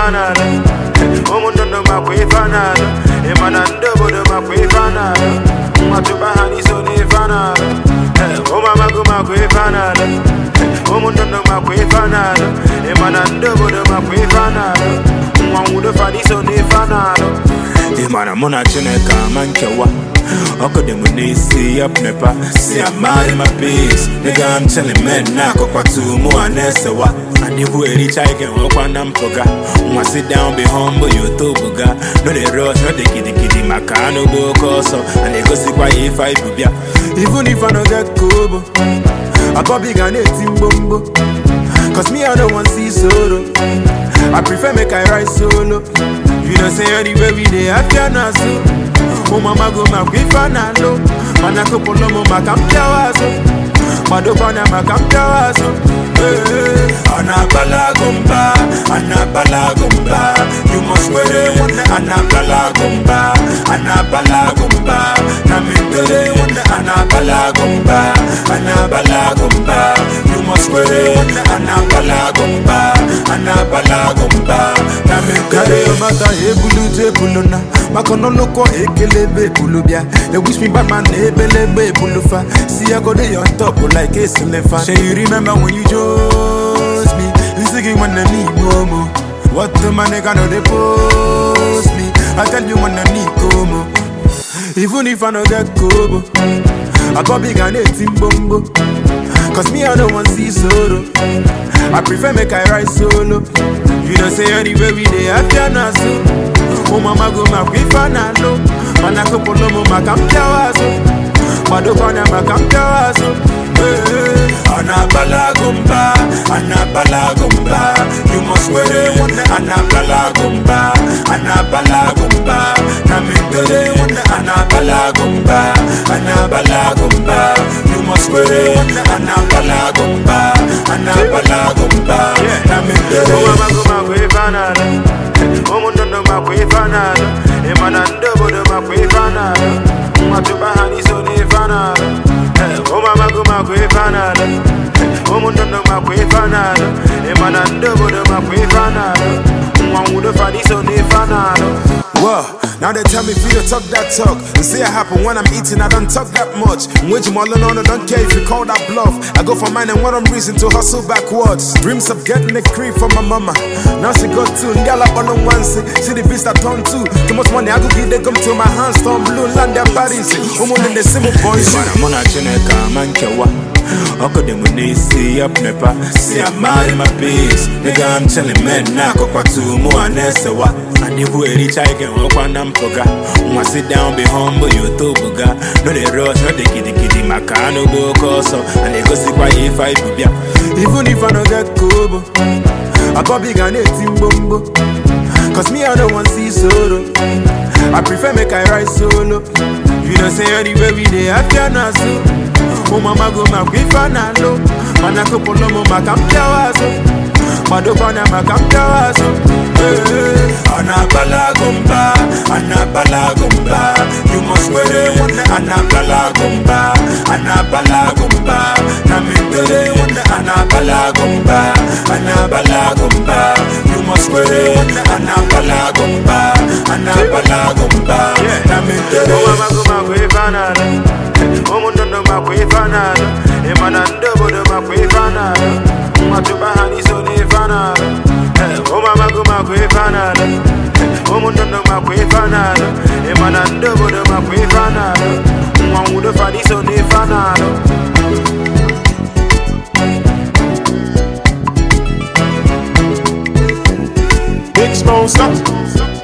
fanada. Omundo no makwe fanada. Emanando bodo makwe fanada. Matubahani so ne fanada. Omama go makwe fanada. Omundo no makwe fanada. Emanando bodo makwe fanada. Mwangudo fani so ne fanada. Emana mona chineka mankewa. Oko de munisi up nepa. See I'm mad in my piece. Nigga I'm telling men na kwa tu mu anesewa. And if we reach I can walk on ampoga. Wanna sit down be humble you to buga. No they rush, no they kiddy makano go koso. And they go see why if I bubia. Even if I don't get kobo, I got big and 18 bombo. Cause me I don't want see solo. I prefer make I ride solo. You don't say anywhere we dey after na so. Oh mama go makwe nalo. Mana ko polo mo makamtia wazo. Madopana makamtia wazo. Anabala gumba. You must wear it. Anabala gumba. Namindele anabala gumba. You must wear it. Anabala gumba. Namindele mata ebulu buluna. Makono loko ekelebe bulubia. They wish me bad man ebelebe bulufa. See I go there on top like a silver. Say you remember when you chose me? You singing when I need more. What the man gonna they post me? I tell you when I need como. Even if I don't get kobo, I got big and 18 bombo. Cause me I don't want see solo. I prefer make I ride solo. You don't say anywhere we dey after na so. Oh mama go makwe fanalo. Mana ko polo mo makamtia wazo. Madopana makamtia wazo. Anabala gumba. You must wear it. Anabala gumba. Namindele anabala gumba. You must wear it. Anabala gumba. Namindele mama go makwe fanada. Omundo no makwe fanada. Emanando bodo makwe fanada. Matubahani so ne fanada. Omama go makwe fanada. Omundo no makwe fanada. Emanando bodo makwe fanada. Mwangudo fani so ne fanada. Whoa, now they tell me for you to talk that talk. And see it happen when I'm eating, I don't talk that much. With you all alone, I don't care if you call that bluff. I go for mine and what I'm reason to hustle backwards. Dreams of getting a cream from my mama. Now she got two, and up on one see the beast I turn to. Too much money, I go give they come to my hands, storm blue, land their bodies. Woman in the same boys. I'm on a chineka, mankewa. Oko de munisi up nepa. See I'm mad in my piece. Nigga I'm telling men na kwa tu mu anesewa. And if we reach I can walk on ampoga. Wanna sit down be humble you to buga. No they rush, no they kiddy makano go koso. And they go see why if I bubia. Even if I don't get kobo, I got big and 18 bombo. Cause me I don't want see solo. I prefer make I ride solo. You don't say anywhere we dey after na so. Oh mama go makwe fanalo. Mana ko polo mo makamtia wazo. Madopana makamtia wazo. Anabala gumba. You must wear it. Anabala gumba. Namindele anabala gumba. You must wear it. Anabala gumba. Namindele mama go makwe fanada. Omundo no makwe fanada. Emanando bodo makwe fanada. Matubahani so ne fanada. Omama go makwe fanada. Omundo no makwe fanada. Emanando bodo makwe fanada. Mwangudo fani so ne fanada. Big Smoke, stop.